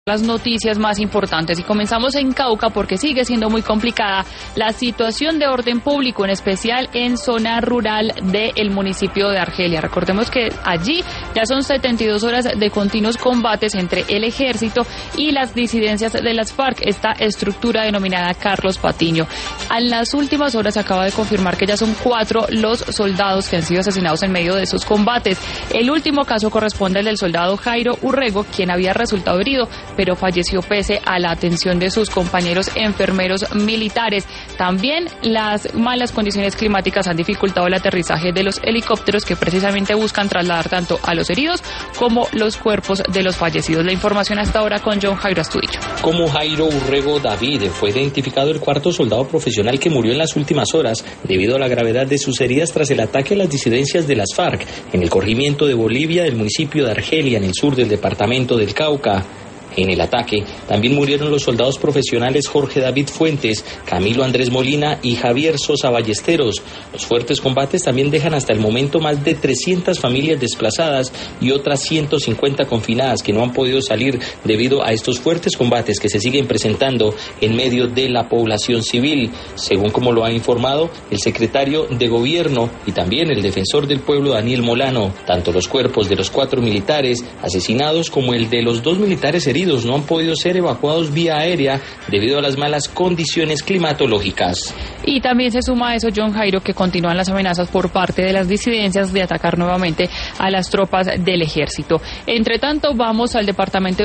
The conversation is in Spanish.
Las noticias más importantes y comenzamos en Cauca porque sigue siendo muy complicada la situación de orden público, en especial en zona rural del municipio de Argelia. Recordemos que allí ya son 72 horas de continuos combates entre el ejército y las disidencias de las FARC, esta estructura denominada Carlos Patiño. En las últimas horas acaba de confirmar que ya son 4 los soldados que han sido asesinados en medio de esos combates. El último caso corresponde al del soldado Jairo Urrego, quien había resultado herido, pero falleció pese a la atención de sus compañeros enfermeros militares. También las malas condiciones climáticas han dificultado el aterrizaje de los helicópteros que precisamente buscan trasladar tanto a los heridos como los cuerpos de los fallecidos. La información hasta ahora con John Jairo Astudillo. Como Jairo Urrego David fue identificado el cuarto soldado profesional que murió en las últimas horas debido a la gravedad de sus heridas tras el ataque a las disidencias de las FARC en el corregimiento de Bolivia del municipio de Argelia, en el sur del departamento del Cauca. En el ataque también murieron los soldados profesionales Jorge David Fuentes, Camilo Andrés Molina y Javier Sosa Ballesteros. Los fuertes combates también dejan hasta el momento más de 300 familias desplazadas y otras 150 confinadas que no han podido salir debido a estos fuertes combates que se siguen presentando en medio de la población civil. Según como lo ha informado el secretario de Gobierno y también el defensor del pueblo Daniel Molano, tanto los cuerpos de los 4 militares asesinados como el de los 2 militares heridos no han podido ser evacuados vía aérea debido a las malas condiciones climatológicas. Y también se suma a eso, John Jairo, que continúan las amenazas por parte de las disidencias de atacar nuevamente a las tropas del ejército. Entre tanto, vamos al departamento